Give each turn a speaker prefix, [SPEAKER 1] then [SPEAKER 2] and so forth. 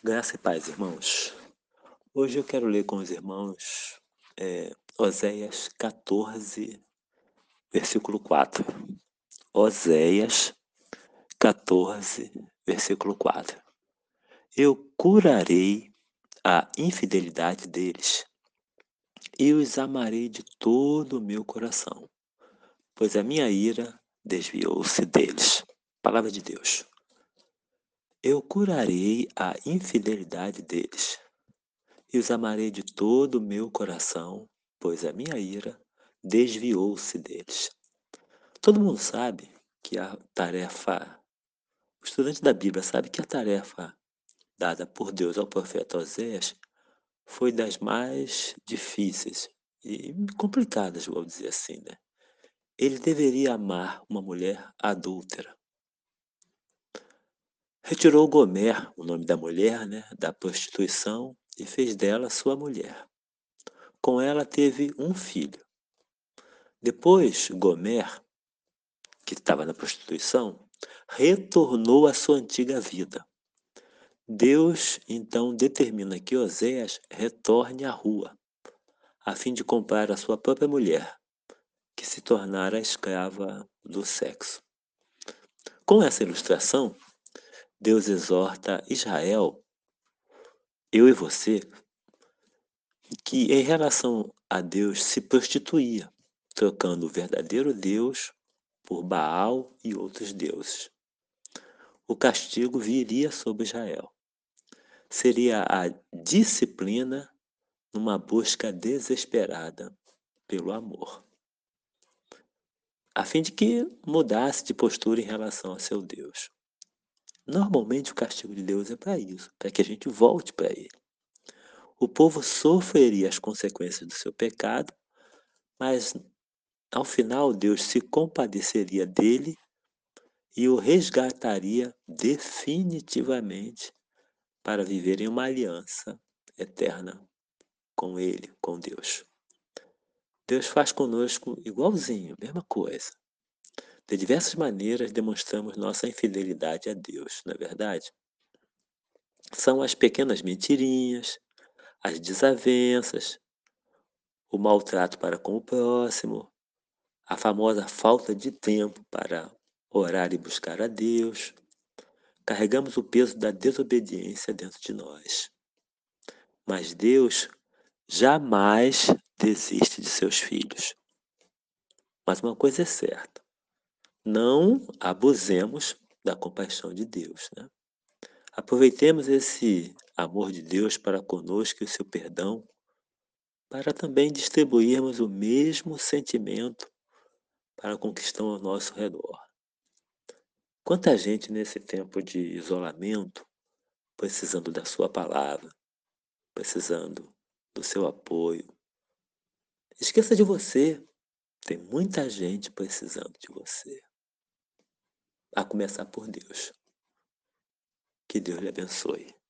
[SPEAKER 1] Graça e paz, irmãos. Hoje eu quero ler com os irmãos Oséias 14, versículo 4. Oséias 14, versículo 4. Eu curarei a infidelidade deles e os amarei de todo o meu coração, pois a minha ira desviou-se deles. Palavra de Deus. Eu curarei a infidelidade deles e os amarei de todo o meu coração, pois a minha ira desviou-se deles. Todo mundo sabe que o estudante da Bíblia sabe que a tarefa dada por Deus ao profeta Oséias foi das mais difíceis e complicadas, vou dizer assim, né? Ele deveria amar uma mulher adúltera. Retirou Gomer, o nome da mulher, né, da prostituição e fez dela sua mulher. Com ela teve um filho. Depois, Gomer, que estava na prostituição, retornou à sua antiga vida. Deus então determina que Oséias retorne à rua, a fim de comprar a sua própria mulher, que se tornara escrava do sexo. Com essa ilustração, Deus exorta Israel, eu e você, que em relação a Deus se prostituía, trocando o verdadeiro Deus por Baal e outros deuses. O castigo viria sobre Israel. Seria a disciplina numa busca desesperada pelo amor, a fim de que mudasse de postura em relação a seu Deus. Normalmente o castigo de Deus é para isso, para que a gente volte para Ele. O povo sofreria as consequências do seu pecado, mas ao final Deus se compadeceria dele e o resgataria definitivamente para viver em uma aliança eterna com Ele, com Deus. Deus faz conosco igualzinho, mesma coisa. De diversas maneiras demonstramos nossa infidelidade a Deus, não é verdade? São as pequenas mentirinhas, as desavenças, o maltrato para com o próximo, a famosa falta de tempo para orar e buscar a Deus. Carregamos o peso da desobediência dentro de nós. Mas Deus jamais desiste de seus filhos. Mas uma coisa é certa: não abusemos da compaixão de Deus, né? Aproveitemos esse amor de Deus para conosco e o seu perdão, para também distribuirmos o mesmo sentimento para com que estão ao nosso redor. Quanta gente nesse tempo de isolamento, precisando da sua palavra, precisando do seu apoio. Esqueça de você, tem muita gente precisando de você. A começar por Deus. Que Deus lhe abençoe.